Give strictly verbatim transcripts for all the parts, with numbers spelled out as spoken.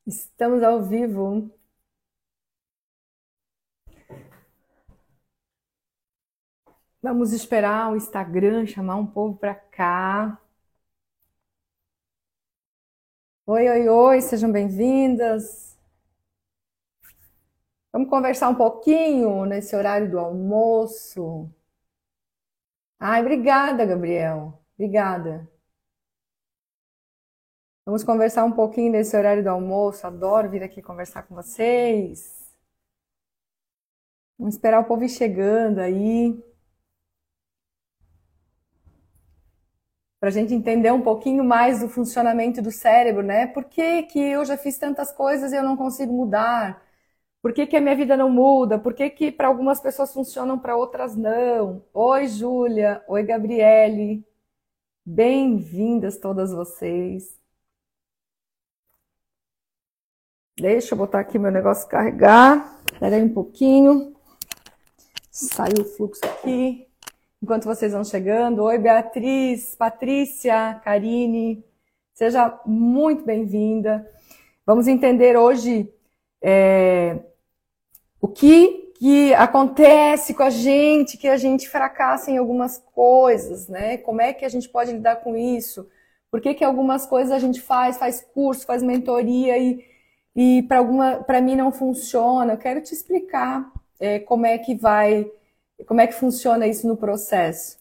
Estamos ao vivo. Vamos esperar o Instagram chamar um povo para cá. Oi, oi, oi, sejam bem-vindas. Vamos conversar um pouquinho nesse horário do almoço. Ai, obrigada, Gabriel. Obrigada. Vamos conversar um pouquinho nesse horário do almoço. Adoro vir aqui conversar com vocês. Vamos esperar o povo ir chegando aí. Para a gente entender um pouquinho mais do funcionamento do cérebro, né? Por que que eu já fiz tantas coisas e eu não consigo mudar? Por que que a minha vida não muda? Por que que para algumas pessoas funcionam, para outras não? Oi, Júlia. Oi, Gabriele. Bem-vindas todas vocês. Deixa eu botar aqui meu negócio carregar. Espera aí um pouquinho. Saiu o fluxo aqui. Enquanto vocês vão chegando. Oi, Beatriz, Patrícia, Karine. Seja muito bem-vinda. Vamos entender hoje é, o que, que acontece com a gente, que a gente fracassa em algumas coisas, né? Como é que a gente pode lidar com isso? Por que que algumas coisas a gente faz, faz curso, faz mentoria e, e para alguma, para mim não funciona? Eu quero te explicar é, como é que vai... Como é que funciona isso no processo?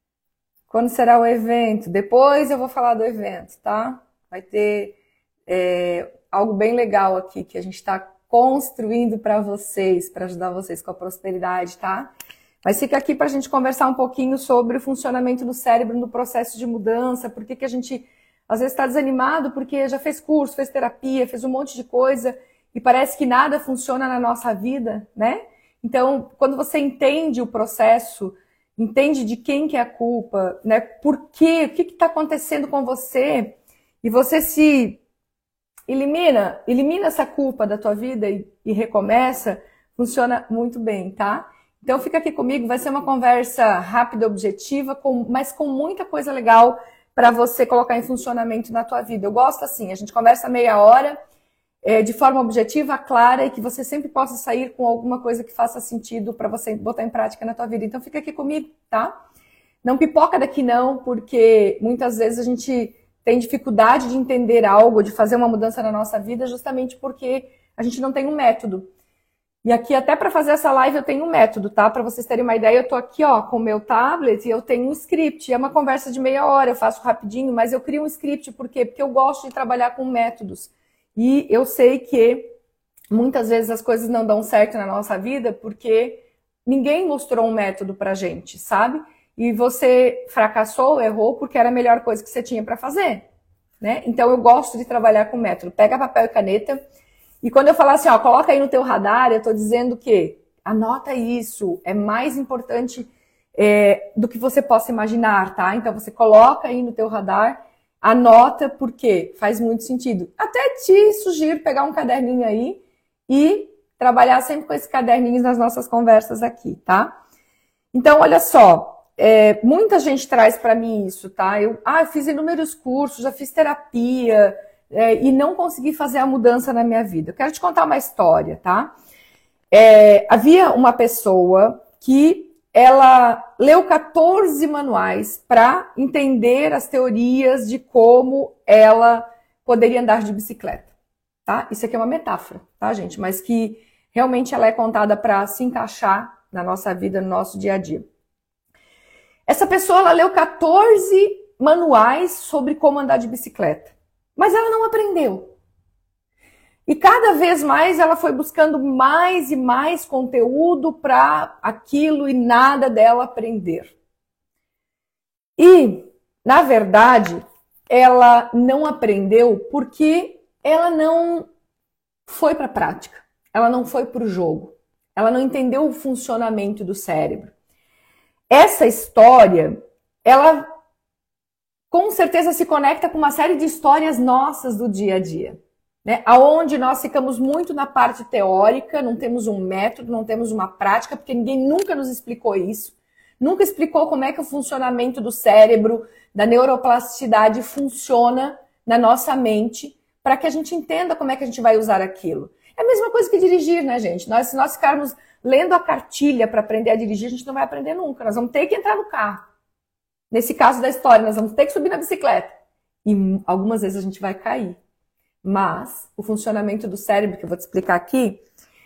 Quando será o evento? Depois eu vou falar do evento, tá? Vai ter é, algo bem legal aqui que a gente está construindo para vocês, para ajudar vocês com a prosperidade, tá? Mas fica aqui para a gente conversar um pouquinho sobre o funcionamento do cérebro no processo de mudança, por que que a gente às vezes está desanimado porque já fez curso, fez terapia, fez um monte de coisa e parece que nada funciona na nossa vida, né? Então, quando você entende o processo, entende de quem que é a culpa, né? Por quê? O que está acontecendo com você? E você se elimina, elimina essa culpa da tua vida e, e recomeça, funciona muito bem, tá? Então fica aqui comigo, vai ser uma conversa rápida, objetiva, com, mas com muita coisa legal para você colocar em funcionamento na tua vida. Eu gosto assim, a gente conversa meia hora, É, de forma objetiva, clara e que você sempre possa sair com alguma coisa que faça sentido para você botar em prática na tua vida. Então fica aqui comigo, tá? Não pipoca daqui não, porque muitas vezes a gente tem dificuldade de entender algo, de fazer uma mudança na nossa vida, justamente porque a gente não tem um método. E aqui até para fazer essa live eu tenho um método, tá? Para vocês terem uma ideia, eu tô aqui ó com o meu tablet e eu tenho um script. É uma conversa de meia hora, eu faço rapidinho, mas eu crio um script, por quê? Porque eu gosto de trabalhar com métodos. E eu sei que muitas vezes as coisas não dão certo na nossa vida porque ninguém mostrou um método pra gente, sabe? E você fracassou, errou porque era a melhor coisa que você tinha para fazer, né? Então eu gosto de trabalhar com método. Pega papel e caneta e quando eu falar assim, ó, coloca aí no teu radar, eu tô dizendo que anota isso, é mais importante é, do que você possa imaginar, tá? Então você coloca aí no teu radar. Anota porque faz muito sentido. Até te sugiro pegar um caderninho aí e trabalhar sempre com esses caderninhos nas nossas conversas aqui, tá? Então, olha só, é, muita gente traz para mim isso, tá? Eu, ah, eu fiz inúmeros cursos, já fiz terapia é, e não consegui fazer a mudança na minha vida. Eu quero te contar uma história, tá? É, havia uma pessoa que ela leu quatorze manuais para entender as teorias de como ela poderia andar de bicicleta, tá? Isso aqui é uma metáfora, tá, gente? Mas que realmente ela é contada para se encaixar na nossa vida, no nosso dia a dia. Essa pessoa, ela leu quatorze manuais sobre como andar de bicicleta, mas ela não aprendeu. E cada vez mais ela foi buscando mais e mais conteúdo para aquilo e nada dela aprender. E, na verdade, ela não aprendeu porque ela não foi para a prática, ela não foi para o jogo, ela não entendeu o funcionamento do cérebro. Essa história, ela com certeza se conecta com uma série de histórias nossas do dia a dia. Né? Aonde nós ficamos muito na parte teórica, não temos um método, não temos uma prática, porque ninguém nunca nos explicou isso, nunca explicou como é que o funcionamento do cérebro, da neuroplasticidade funciona na nossa mente, para que a gente entenda como é que a gente vai usar aquilo. É a mesma coisa que dirigir, né, gente? Nós, se nós ficarmos lendo a cartilha para aprender a dirigir, a gente não vai aprender nunca. Nós vamos ter que entrar no carro. Nesse caso da história, nós vamos ter que subir na bicicleta. E algumas vezes a gente vai cair. Mas o funcionamento do cérebro, que eu vou te explicar aqui,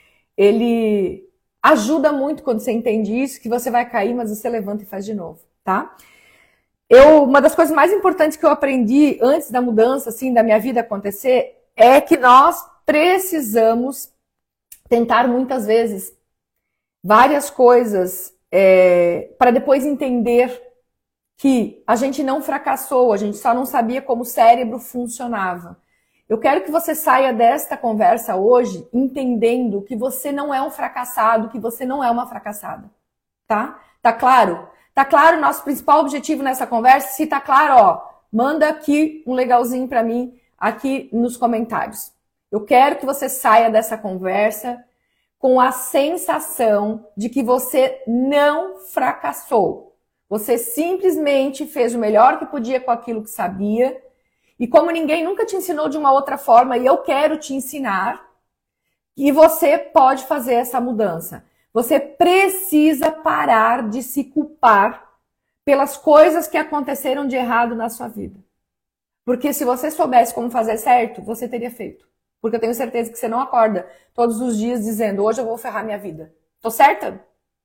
ele ajuda muito quando você entende isso, que você vai cair, mas você levanta e faz de novo, tá? Eu, uma das coisas mais importantes que eu aprendi antes da mudança, assim, da minha vida acontecer, é que nós precisamos tentar muitas vezes várias coisas é, para depois entender que a gente não fracassou, a gente só não sabia como o cérebro funcionava. Eu quero que você saia desta conversa hoje entendendo que você não é um fracassado, que você não é uma fracassada, tá? Tá claro? Tá claro o nosso principal objetivo nessa conversa? Se tá claro, ó, manda aqui um legalzinho pra mim aqui nos comentários. Eu quero que você saia dessa conversa com a sensação de que você não fracassou. Você simplesmente fez o melhor que podia com aquilo que sabia. E como ninguém nunca te ensinou de uma outra forma, e eu quero te ensinar, que você pode fazer essa mudança. Você precisa parar de se culpar pelas coisas que aconteceram de errado na sua vida. Porque se você soubesse como fazer certo, você teria feito. Porque eu tenho certeza que você não acorda todos os dias dizendo, hoje eu vou ferrar minha vida. Tô certa?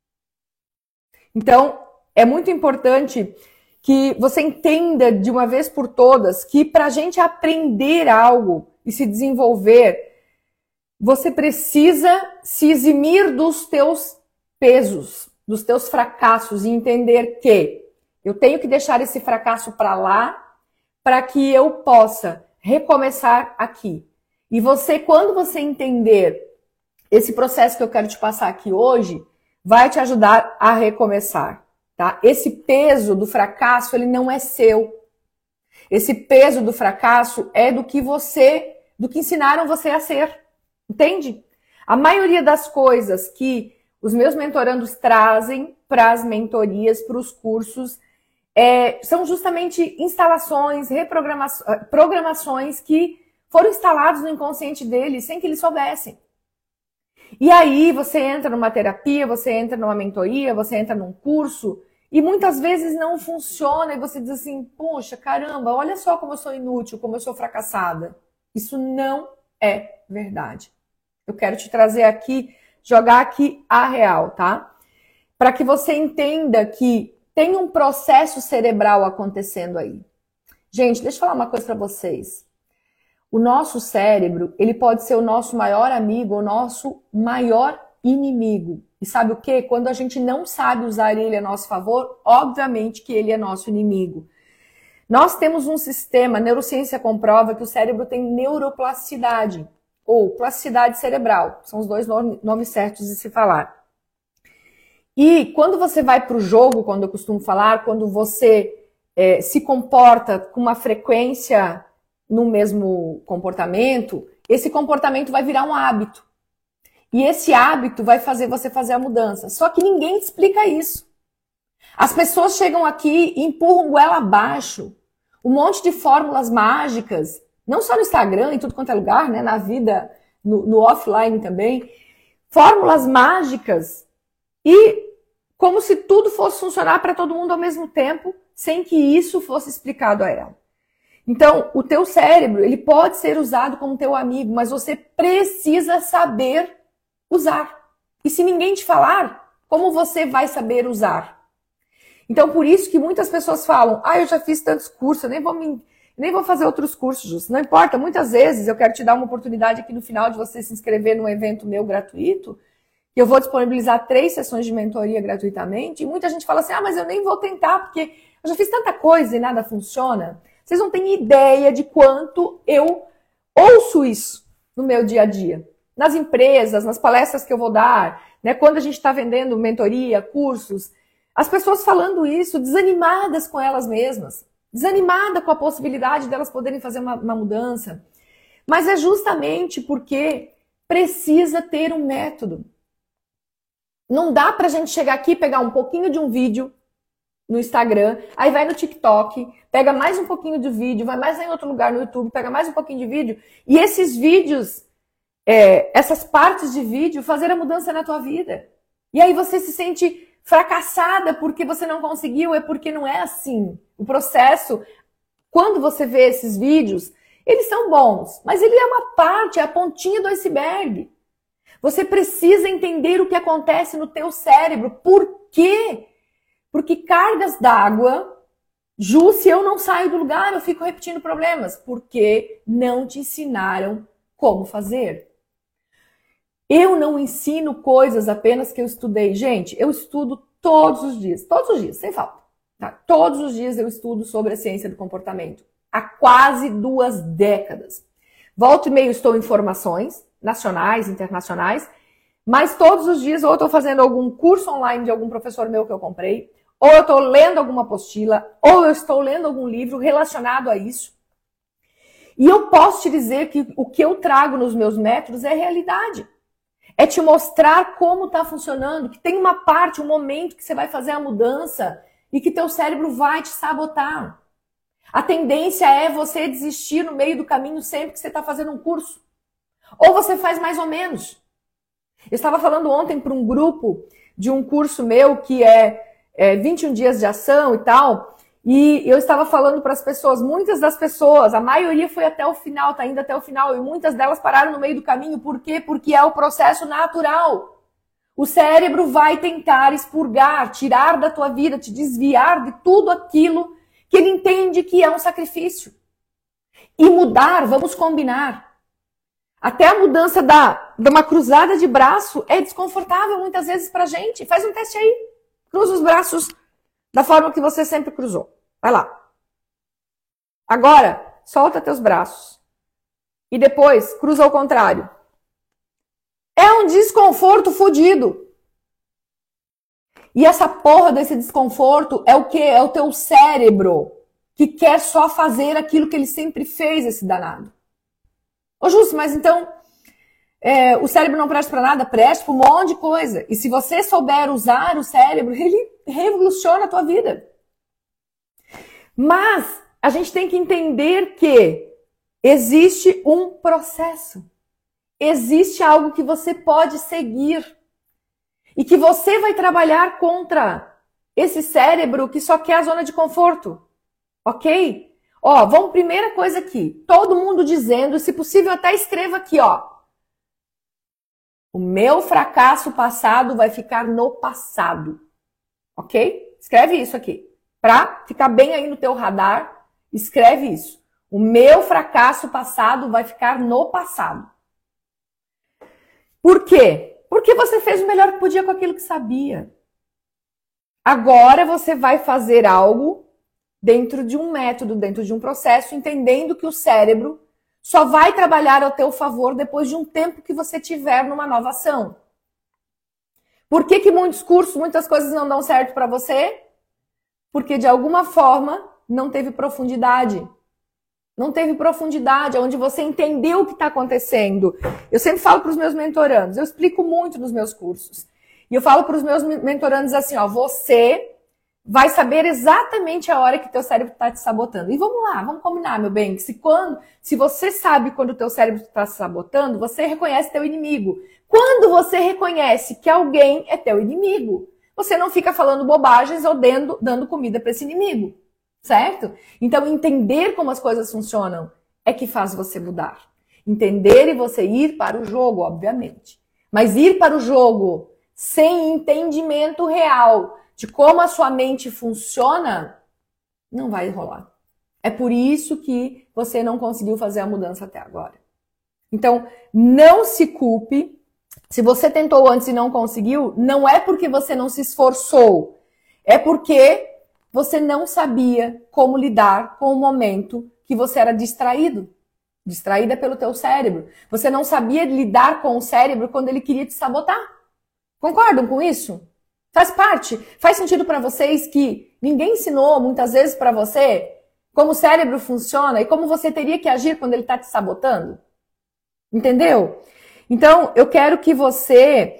Então, é muito importante que você entenda de uma vez por todas que para a gente aprender algo e se desenvolver, você precisa se eximir dos teus pesos, dos teus fracassos e entender que eu tenho que deixar esse fracasso para lá para que eu possa recomeçar aqui. E você, quando você entender esse processo que eu quero te passar aqui hoje, vai te ajudar a recomeçar. Tá? Esse peso do fracasso, ele não é seu. Esse peso do fracasso é do que você, do que ensinaram você a ser. Entende? A maioria das coisas que os meus mentorandos trazem para as mentorias, para os cursos, é, são justamente instalações, reprogramações, programações que foram instaladas no inconsciente deles sem que eles soubessem. E aí você entra numa terapia, você entra numa mentoria, você entra num curso e muitas vezes não funciona e você diz assim, poxa, caramba, olha só como eu sou inútil, como eu sou fracassada. Isso não é verdade. Eu quero te trazer aqui, jogar aqui a real, tá? Para que você entenda que tem um processo cerebral acontecendo aí. Gente, deixa eu falar uma coisa para vocês. O nosso cérebro, ele pode ser o nosso maior amigo, o nosso maior inimigo. E sabe o quê? Quando a gente não sabe usar ele a nosso favor, obviamente que ele é nosso inimigo. Nós temos um sistema, a neurociência comprova que o cérebro tem neuroplasticidade, ou plasticidade cerebral. São os dois nomes certos de se falar. E quando você vai para o jogo, quando eu costumo falar, quando você é, se comporta com uma frequência no mesmo comportamento, esse comportamento vai virar um hábito. E esse hábito vai fazer você fazer a mudança. Só que ninguém te explica isso. As pessoas chegam aqui e empurram goela abaixo um monte de fórmulas mágicas, não só no Instagram, em tudo quanto é lugar, né? Na vida, no, no offline também. Fórmulas mágicas e como se tudo fosse funcionar para todo mundo ao mesmo tempo, sem que isso fosse explicado a ela. Então, o teu cérebro, ele pode ser usado como teu amigo, mas você precisa saber usar. E se ninguém te falar, como você vai saber usar? Então, por isso que muitas pessoas falam, ah, eu já fiz tantos cursos, eu nem vou, me, nem vou fazer outros cursos, Justo. Não importa, muitas vezes eu quero te dar uma oportunidade aqui no final de você se inscrever num evento meu gratuito, que eu vou disponibilizar três sessões de mentoria gratuitamente, e muita gente fala assim, ah, mas eu nem vou tentar, porque eu já fiz tanta coisa e nada funciona. Vocês não têm ideia de quanto eu ouço isso no meu dia a dia. Nas empresas, nas palestras que eu vou dar, né, quando a gente está vendendo mentoria, cursos, as pessoas falando isso, desanimadas com elas mesmas, desanimadas com a possibilidade delas poderem fazer uma, uma mudança. Mas é justamente porque precisa ter um método. Não dá para a gente chegar aqui, pegar um pouquinho de um vídeo, no Instagram, aí vai no TikTok, pega mais um pouquinho de vídeo, vai mais em outro lugar no YouTube, pega mais um pouquinho de vídeo, e esses vídeos, é, essas partes de vídeo, fazer a mudança na tua vida. E aí você se sente fracassada porque você não conseguiu, é porque não é assim. O processo, quando você vê esses vídeos, eles são bons, mas ele é uma parte, é a pontinha do iceberg. Você precisa entender o que acontece no teu cérebro. Por quê? Porque cargas d'água, Ju, se eu não saio do lugar, eu fico repetindo problemas. Porque não te ensinaram como fazer. Eu não ensino coisas apenas que eu estudei. Gente, eu estudo todos os dias. Todos os dias, sem falta. Tá? Todos os dias eu estudo sobre a ciência do comportamento. Há quase duas décadas. Volta e meio estou em formações nacionais, internacionais. Mas todos os dias ou eu estou fazendo algum curso online de algum professor meu que eu comprei, ou eu estou lendo alguma apostila, ou eu estou lendo algum livro relacionado a isso. E eu posso te dizer que o que eu trago nos meus métodos é realidade. É te mostrar como está funcionando, que tem uma parte, um momento que você vai fazer a mudança e que teu cérebro vai te sabotar. A tendência é você desistir no meio do caminho sempre que você está fazendo um curso. Ou você faz mais ou menos. Eu estava falando ontem para um grupo de um curso meu que é, é vinte e um dias de ação e tal, e eu estava falando para as pessoas, muitas das pessoas, a maioria foi até o final, tá indo até o final, e muitas delas pararam no meio do caminho. Por quê? Porque é o processo natural. O cérebro vai tentar expurgar, tirar da tua vida, te desviar de tudo aquilo que ele entende que é um sacrifício. E mudar, vamos combinar. Até a mudança da, de uma cruzada de braço é desconfortável muitas vezes pra gente. Faz um teste aí. Cruza os braços da forma que você sempre cruzou. Vai lá. Agora, solta teus braços. E depois, cruza ao contrário. É um desconforto fodido. E essa porra desse desconforto é o quê? É o teu cérebro que quer só fazer aquilo que ele sempre fez, esse danado. Ô, Justo, mas então é, o cérebro não presta pra nada? Presta pra um monte de coisa. E se você souber usar o cérebro, ele revoluciona a tua vida. Mas a gente tem que entender que existe um processo. Existe algo que você pode seguir. E que você vai trabalhar contra esse cérebro que só quer a zona de conforto. Ok? Ó, vamos, primeira coisa aqui. Todo mundo dizendo, se possível até escreva aqui, ó. O meu fracasso passado vai ficar no passado. Ok? Escreve isso aqui. Pra ficar bem aí no teu radar, escreve isso. O meu fracasso passado vai ficar no passado. Por quê? Porque você fez o melhor que podia com aquilo que sabia. Agora você vai fazer algo dentro de um método, dentro de um processo, entendendo que o cérebro só vai trabalhar ao teu favor depois de um tempo que você tiver numa nova ação. Por que que muitos cursos, muitas coisas não dão certo para você? Porque de alguma forma não teve profundidade. Não teve profundidade, onde você entendeu o que está acontecendo. Eu sempre falo para os meus mentorandos, eu explico muito nos meus cursos. E eu falo para os meus mentorandos assim, ó, você vai saber exatamente a hora que teu cérebro está te sabotando. E vamos lá, vamos combinar, meu bem, que se, quando, se você sabe quando o teu cérebro está se sabotando, você reconhece teu inimigo. Quando você reconhece que alguém é teu inimigo, você não fica falando bobagens ou dando, dando comida para esse inimigo, certo? Então, entender como as coisas funcionam é que faz você mudar. Entender e você ir para o jogo, obviamente. Mas ir para o jogo sem entendimento real de como a sua mente funciona, não vai rolar. É por isso que você não conseguiu fazer a mudança até agora. Então, não se culpe. Se você tentou antes e não conseguiu, não é porque você não se esforçou. É porque você não sabia como lidar com o momento que você era distraído. Distraída pelo teu cérebro. Você não sabia lidar com o cérebro quando ele queria te sabotar. Concordam com isso? Faz parte. Faz sentido para vocês que ninguém ensinou muitas vezes para você como o cérebro funciona e como você teria que agir quando ele está te sabotando? Entendeu? Então, eu quero que você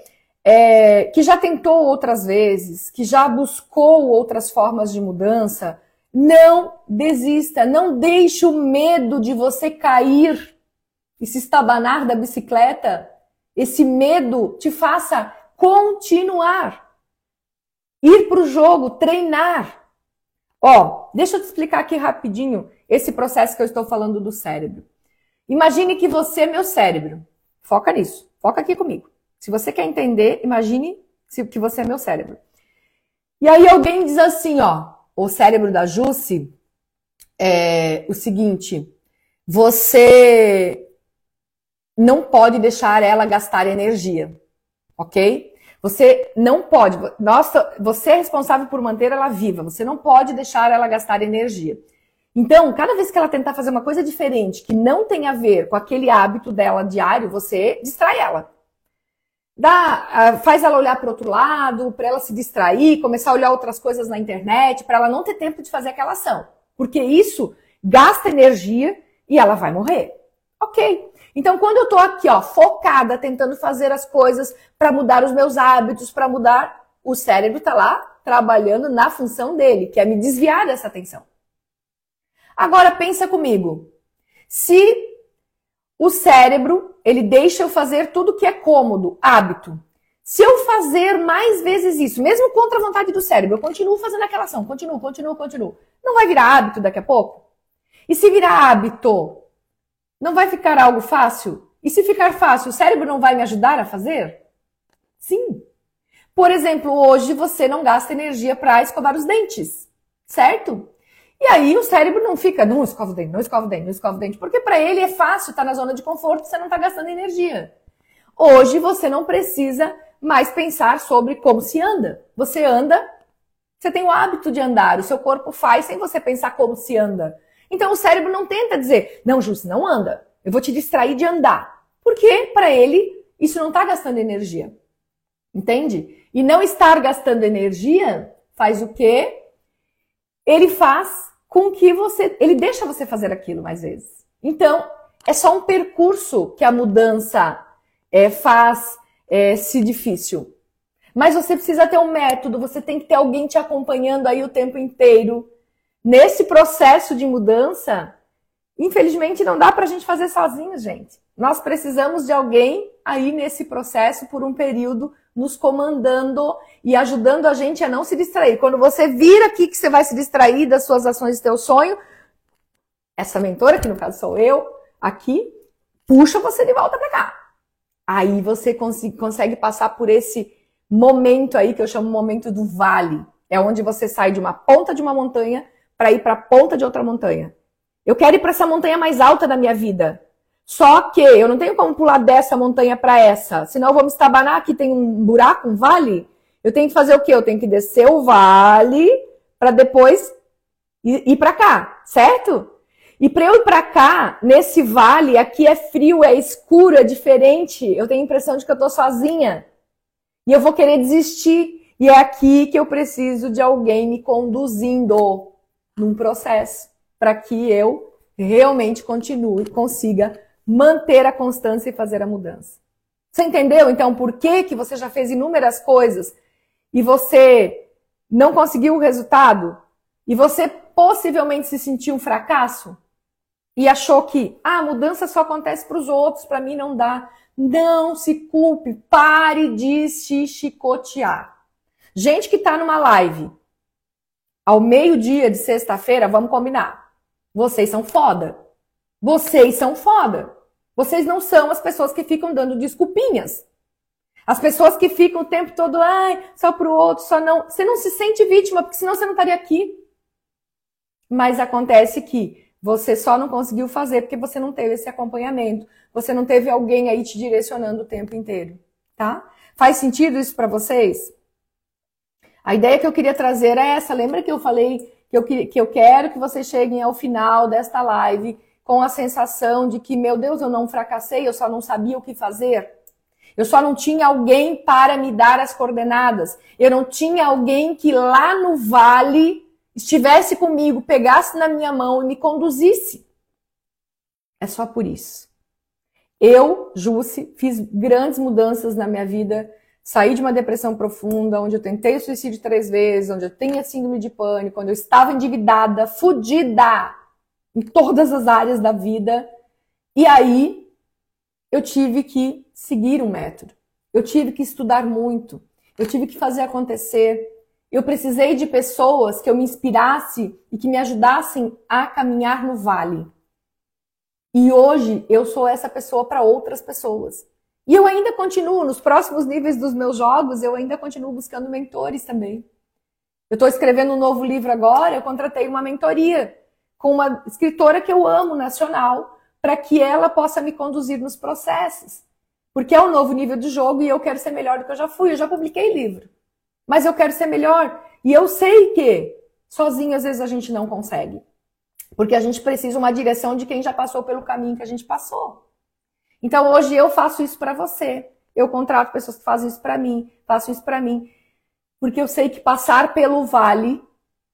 é, que já tentou outras vezes, que já buscou outras formas de mudança, não desista, não deixe o medo de você cair e se estabanar da bicicleta, esse medo te faça continuar, ir para o jogo, treinar. Ó, deixa eu te explicar aqui rapidinho esse processo que eu estou falando do cérebro. Imagine que você é meu cérebro. Foca nisso, foca aqui comigo. Se você quer entender, imagine que você é meu cérebro. E aí alguém diz assim, ó, o cérebro da Jussi é o seguinte, você não pode deixar ela gastar energia, ok? Você não pode, nossa, você é responsável por manter ela viva, você não pode deixar ela gastar energia. Então, cada vez que ela tentar fazer uma coisa diferente, que não tem a ver com aquele hábito dela diário, você distrai ela. Dá, faz ela olhar para o outro lado, para ela se distrair, começar a olhar outras coisas na internet, para ela não ter tempo de fazer aquela ação. Porque isso gasta energia e ela vai morrer. Ok. Então, quando eu tô aqui, ó, focada, tentando fazer as coisas para mudar os meus hábitos, para mudar, o cérebro tá lá trabalhando na função dele, que é me desviar dessa atenção. Agora, pensa comigo. Se o cérebro, ele deixa eu fazer tudo que é cômodo, hábito. Se eu fazer mais vezes isso, mesmo contra a vontade do cérebro, eu continuo fazendo aquela ação, continuo, continuo, continuo. Não vai virar hábito daqui a pouco? E se virar hábito, não vai ficar algo fácil? E se ficar fácil, o cérebro não vai me ajudar a fazer? Sim. Por exemplo, hoje você não gasta energia para escovar os dentes, certo? E aí o cérebro não fica, não escova o dente, não escova o dente, não escova o dente, porque para ele é fácil estar na zona de conforto, você não está gastando energia. Hoje você não precisa mais pensar sobre como se anda. Você anda, você tem o hábito de andar, o seu corpo faz sem você pensar como se anda. Então o cérebro não tenta dizer, não, Jussi, não anda, eu vou te distrair de andar. Porque para ele isso não está gastando energia. Entende? E não estar gastando energia faz o quê? Ele faz com que você, ele deixa você fazer aquilo mais vezes. Então, é só um percurso que a mudança é, faz é, se difícil. Mas você precisa ter um método, você tem que ter alguém te acompanhando aí o tempo inteiro. Nesse processo de mudança, infelizmente não dá pra gente fazer sozinho, gente. Nós precisamos de alguém aí nesse processo por um período, nos comandando e ajudando a gente a não se distrair. Quando você vira aqui que você vai se distrair das suas ações e teu sonho, essa mentora, que no caso sou eu, aqui, puxa você de volta pra cá. Aí você consegue passar por esse momento aí, que eu chamo momento do vale. É onde você sai de uma ponta de uma montanha para ir para a ponta de outra montanha. Eu quero ir para essa montanha mais alta da minha vida. Só que eu não tenho como pular dessa montanha para essa. Senão eu vou me estabanar, aqui tem um buraco, um vale. Eu tenho que fazer o quê? Eu tenho que descer o vale para depois ir, ir para cá, certo? E para eu ir para cá, nesse vale, aqui é frio, é escuro, é diferente. Eu tenho a impressão de que eu tô sozinha. E eu vou querer desistir. E é aqui que eu preciso de alguém me conduzindo num processo para que eu realmente continue, consiga manter a constância e fazer a mudança. Você entendeu, então, por que que você já fez inúmeras coisas e você não conseguiu o resultado? E você possivelmente se sentiu um fracasso? E achou que ah, a mudança só acontece para os outros, para mim não dá. Não se culpe, pare de se chicotear. Gente que está numa live ao meio-dia de sexta-feira, vamos combinar. Vocês são foda. Vocês são foda. Vocês não são as pessoas que ficam dando desculpinhas. As pessoas que ficam o tempo todo, ai, só pro outro, só não. Você não se sente vítima, porque senão você não estaria aqui. Mas acontece que você só não conseguiu fazer porque você não teve esse acompanhamento. Você não teve alguém aí te direcionando o tempo inteiro, tá? Faz sentido isso para vocês? A ideia que eu queria trazer é essa. Lembra que eu falei que eu, que eu quero que vocês cheguem ao final desta live com a sensação de que, meu Deus, eu não fracassei, eu só não sabia o que fazer. Eu só não tinha alguém para me dar as coordenadas. Eu não tinha alguém que lá no vale estivesse comigo, pegasse na minha mão e me conduzisse. É só por isso. Eu, Jussi, fiz grandes mudanças na minha vida saí de uma depressão profunda, onde eu tentei o suicídio três vezes, onde eu tinha síndrome de pânico, onde eu estava endividada, fodida em todas as áreas da vida. E aí eu tive que seguir um método. Eu tive que estudar muito. Eu tive que fazer acontecer. Eu precisei de pessoas que eu me inspirasse e que me ajudassem a caminhar no vale. E hoje eu sou essa pessoa para outras pessoas. E eu ainda continuo, nos próximos níveis dos meus jogos, eu ainda continuo buscando mentores também. Eu estou escrevendo um novo livro agora, eu contratei uma mentoria com uma escritora que eu amo, nacional, para que ela possa me conduzir nos processos. Porque é um novo nível de jogo e eu quero ser melhor do que eu já fui. Eu já publiquei livro, mas eu quero ser melhor. E eu sei que sozinho às vezes a gente não consegue. Porque a gente precisa uma direção de quem já passou pelo caminho que a gente passou. Então hoje eu faço isso para você. Eu contrato pessoas que fazem isso para mim, faço isso para mim. Porque eu sei que passar pelo vale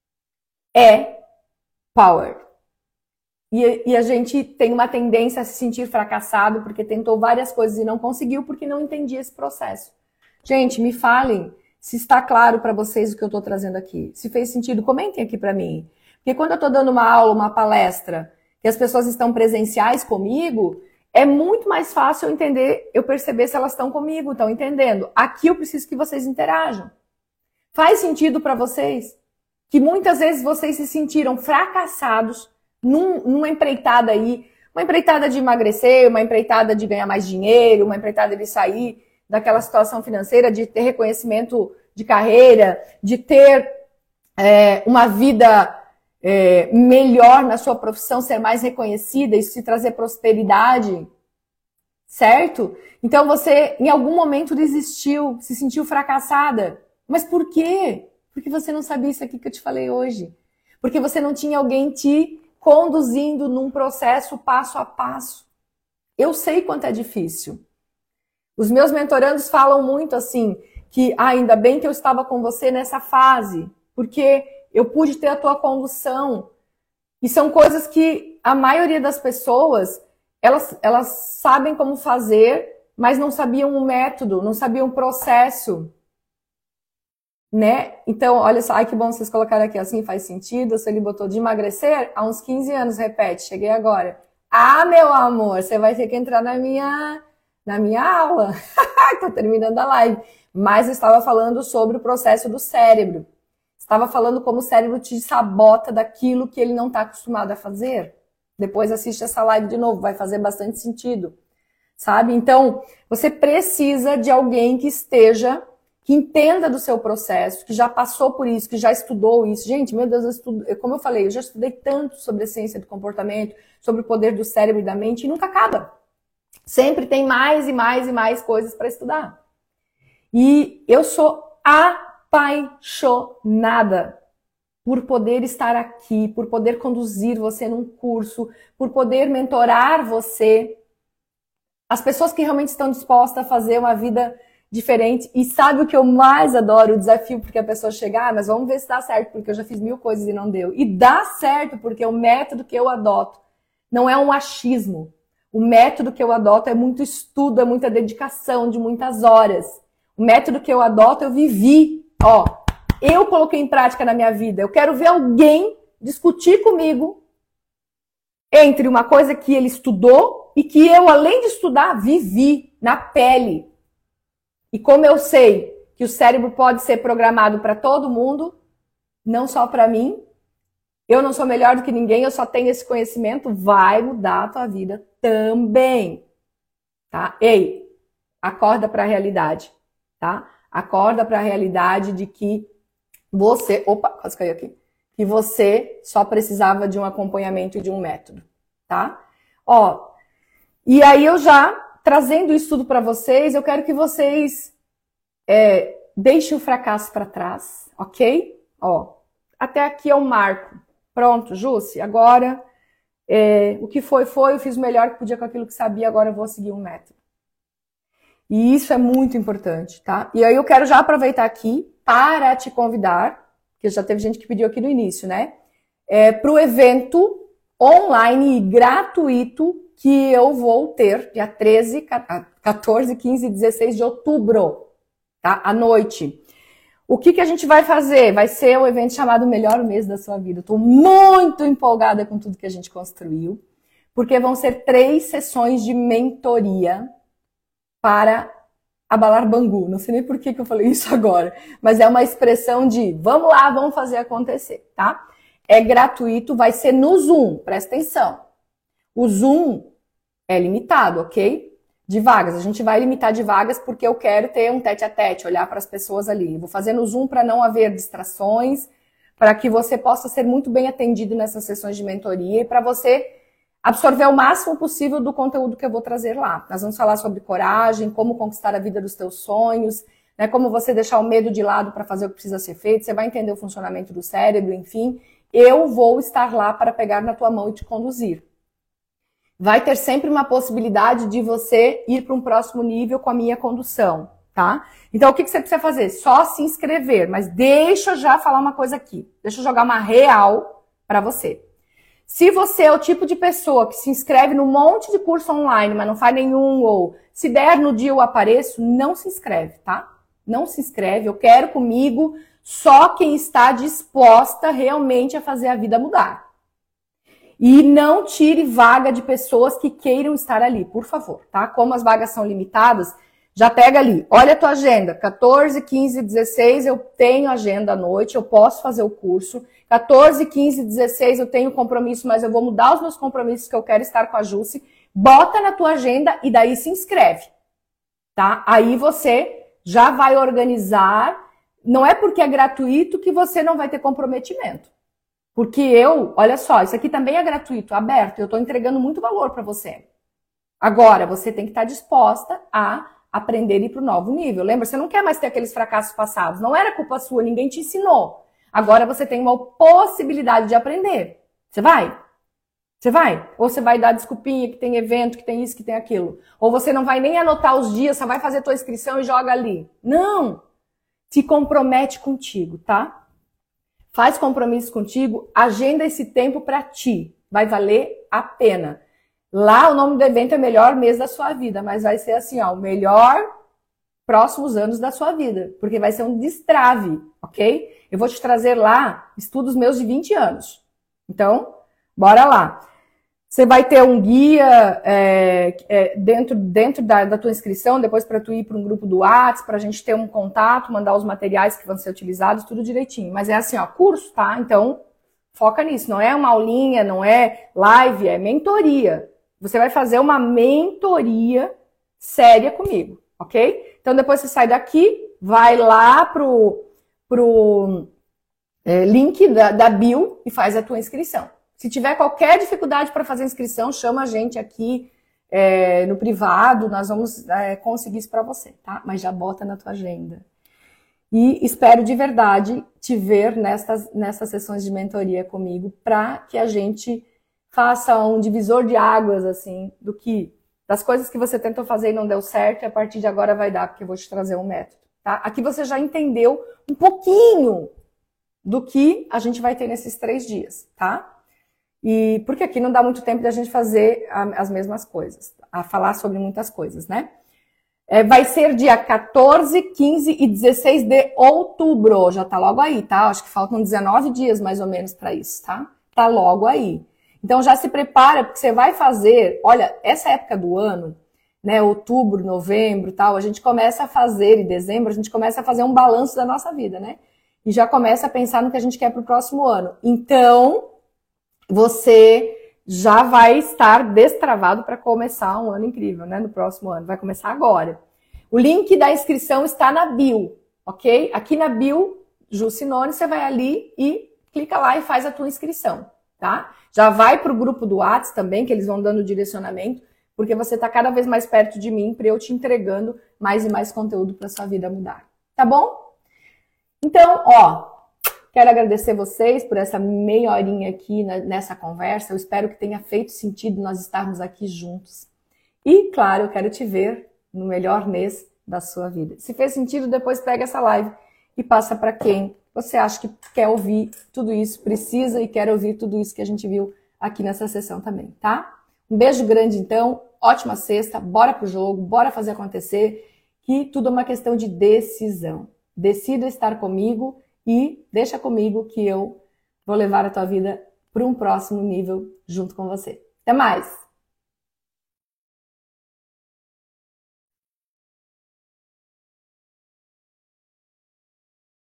é power. E, e a gente tem uma tendência a se sentir fracassado porque tentou várias coisas e não conseguiu porque não entendia esse processo. Gente, me falem se está claro para vocês o que eu estou trazendo aqui. Se fez sentido, comentem aqui para mim. Porque quando eu estou dando uma aula, uma palestra, que as pessoas estão presenciais comigo, é muito mais fácil eu entender, eu perceber se elas estão comigo, estão entendendo. Aqui eu preciso que vocês interajam. Faz sentido para vocês que muitas vezes vocês se sentiram fracassados num, numa empreitada aí, uma empreitada de emagrecer, uma empreitada de ganhar mais dinheiro, uma empreitada de sair daquela situação financeira, de ter reconhecimento de carreira, de ter é, uma vida É, melhor na sua profissão, ser mais reconhecida, isso te trazer prosperidade, certo? Então você em algum momento desistiu, se sentiu fracassada. Mas por quê? Porque você não sabia isso aqui que eu te falei hoje. Porque você não tinha alguém te conduzindo num processo passo a passo. Eu sei quanto é difícil. Os meus mentorandos falam muito assim, que ah, ainda bem que eu estava com você nessa fase, porque eu pude ter a tua condução. E são coisas que a maioria das pessoas, elas, elas sabem como fazer, mas não sabiam o método, não sabiam o processo. Né? Então, olha só, ai que bom vocês colocaram aqui, assim faz sentido, se ele botou de emagrecer, há uns quinze anos, repete, cheguei agora. Ah, meu amor, você vai ter que entrar na minha, na minha aula. Tô terminando a live. Mas eu estava falando sobre o processo do cérebro. Estava falando como o cérebro te sabota daquilo que ele não está acostumado a fazer. Depois assiste essa live de novo, vai fazer bastante sentido. Sabe? Então, você precisa de alguém que esteja, que entenda do seu processo, que já passou por isso, que já estudou isso. Gente, meu Deus, eu estudo, como eu falei, eu já estudei tanto sobre a ciência do comportamento, sobre o poder do cérebro e da mente, e nunca acaba. Sempre tem mais e mais e mais coisas para estudar. E eu sou a apaixonada por poder estar aqui, por poder conduzir você num curso, por poder mentorar você. As pessoas que realmente estão dispostas a fazer uma vida diferente. E sabe o que eu mais adoro? O desafio, porque a pessoa chega, ah, mas vamos ver se dá certo, porque eu já fiz mil coisas e não deu. E dá certo, porque o método que eu adoto não é um achismo. O método que eu adoto é muito estudo, é muita dedicação, de muitas horas. O método que eu adoto, eu vivi. Ó, eu coloquei em prática na minha vida. Eu quero ver alguém discutir comigo entre uma coisa que ele estudou e que eu, além de estudar, vivi na pele. E como eu sei que o cérebro pode ser programado para todo mundo, não só para mim, eu não sou melhor do que ninguém, eu só tenho esse conhecimento, vai mudar a tua vida também. Tá? Ei, acorda para a realidade, tá? Acorda para a realidade de que você... Opa, quase caiu aqui. Que você só precisava de um acompanhamento e de um método, tá? Ó, e aí eu já, trazendo isso tudo para vocês, eu quero que vocês é, deixem o fracasso para trás, ok? Ó, até aqui é o marco. Pronto, Jússi, agora é, o que foi, foi, eu fiz o melhor que podia com aquilo que sabia, agora eu vou seguir um método. E isso é muito importante, tá? E aí eu quero já aproveitar aqui para te convidar, porque já teve gente que pediu aqui no início, né? É, para o evento online e gratuito que eu vou ter dia treze, quatorze, quinze e dezesseis de outubro, tá? À noite. O que que a gente vai fazer? Vai ser o evento chamado Melhor Mês da Sua Vida. Estou muito empolgada com tudo que a gente construiu, porque vão ser três sessões de mentoria para abalar Bangu. Não sei nem por que que eu falei isso agora, mas é uma expressão de vamos lá, vamos fazer acontecer, tá? É gratuito, vai ser no Zoom, presta atenção. O Zoom é limitado, ok? De vagas. A gente vai limitar de vagas porque eu quero ter um tete a tete, olhar para as pessoas ali. Eu vou fazer no Zoom para não haver distrações, para que você possa ser muito bem atendido nessas sessões de mentoria e para você absorver o máximo possível do conteúdo que eu vou trazer lá. Nós vamos falar sobre coragem, como conquistar a vida dos teus sonhos, né, como você deixar o medo de lado para fazer o que precisa ser feito, você vai entender o funcionamento do cérebro, enfim. Eu vou estar lá para pegar na tua mão e te conduzir. Vai ter sempre uma possibilidade de você ir para um próximo nível com a minha condução, tá? Então, o que que você precisa fazer? Só se inscrever, mas deixa eu já falar uma coisa aqui. Deixa eu jogar uma real para você. Se você é o tipo de pessoa que se inscreve num monte de curso online, mas não faz nenhum, ou se der no dia eu apareço, não se inscreve, tá? Não se inscreve, eu quero comigo só quem está disposta realmente a fazer a vida mudar. E não tire vaga de pessoas que queiram estar ali, por favor, tá? Como as vagas são limitadas, já pega ali, olha a tua agenda, quatorze, quinze, dezesseis eu tenho agenda à noite, eu posso fazer o curso, quatorze, quinze, dezesseis eu tenho compromisso, mas eu vou mudar os meus compromissos que eu quero estar com a Jusce, bota na tua agenda e daí se inscreve, tá? Aí você já vai organizar, não é porque é gratuito que você não vai ter comprometimento. Porque eu, olha só, isso aqui também é gratuito, aberto, eu estou entregando muito valor para você. Agora, você tem que estar disposta a aprender e ir para o novo nível. Lembra, você não quer mais ter aqueles fracassos passados, não era culpa sua, ninguém te ensinou. Agora você tem uma possibilidade de aprender. Você vai? Você vai? Ou você vai dar desculpinha que tem evento, que tem isso, que tem aquilo. Ou você não vai nem anotar os dias, só vai fazer tua inscrição e joga ali. Não! Se compromete contigo, tá? Faz compromisso contigo, agenda esse tempo para ti. Vai valer a pena. Lá o nome do evento é Melhor Mês da Sua Vida, mas vai ser assim, ó, o melhor próximos anos da sua vida, porque vai ser um destrave, ok? Eu vou te trazer lá estudos meus de vinte anos. Então, bora lá. Você vai ter um guia é, é, dentro, dentro da, da tua inscrição, depois para tu ir para um grupo do WhatsApp, para a gente ter um contato, mandar os materiais que vão ser utilizados, tudo direitinho. Mas é assim, ó, curso, tá? Então, foca nisso. Não é uma aulinha, não é live, é mentoria. Você vai fazer uma mentoria séria comigo, ok? Então, depois você sai daqui, vai lá pro, pro é, link da, da bio e faz a tua inscrição. Se tiver qualquer dificuldade para fazer inscrição, chama a gente aqui é, no privado, nós vamos é, conseguir isso para você, tá? Mas já bota na tua agenda. E espero de verdade te ver nessas, nessas sessões de mentoria comigo para que a gente faça um divisor de águas, assim, do que das coisas que você tentou fazer e não deu certo, e a partir de agora vai dar, porque eu vou te trazer um método, tá? Aqui você já entendeu um pouquinho do que a gente vai ter nesses três dias, tá? E porque aqui não dá muito tempo da gente fazer a, as mesmas coisas, a falar sobre muitas coisas, né? É, vai ser dia quatorze, quinze e dezesseis de outubro, já tá logo aí, tá? Acho que faltam dezenove dias mais ou menos para isso, tá? Tá logo aí. Então já se prepara, porque você vai fazer, olha, essa época do ano, né, outubro, novembro, tal, a gente começa a fazer, em dezembro, a gente começa a fazer um balanço da nossa vida, né? E já começa a pensar no que a gente quer pro próximo ano. Então, você já vai estar destravado para começar um ano incrível, né? No próximo ano. Vai começar agora. O link da inscrição está na bio, ok? Aqui na bio, Jusce Noni, você vai ali e clica lá e faz a tua inscrição, tá? Já vai para o grupo do WhatsApp também, que eles vão dando direcionamento, porque você está cada vez mais perto de mim para eu te entregando mais e mais conteúdo para sua vida mudar. Tá bom? Então, ó... Quero agradecer vocês por essa meia horinha aqui nessa conversa. Eu espero que tenha feito sentido nós estarmos aqui juntos. E, claro, eu quero te ver no melhor mês da sua vida. Se fez sentido, depois pega essa live e passa para quem você acha que quer ouvir tudo isso, precisa e quer ouvir tudo isso que a gente viu aqui nessa sessão também, tá? Um beijo grande, então. Ótima sexta. Bora pro jogo, bora fazer acontecer. que tudo é uma questão de decisão. Decida estar comigo e deixa comigo que eu vou levar a tua vida para um próximo nível junto com você. Até mais!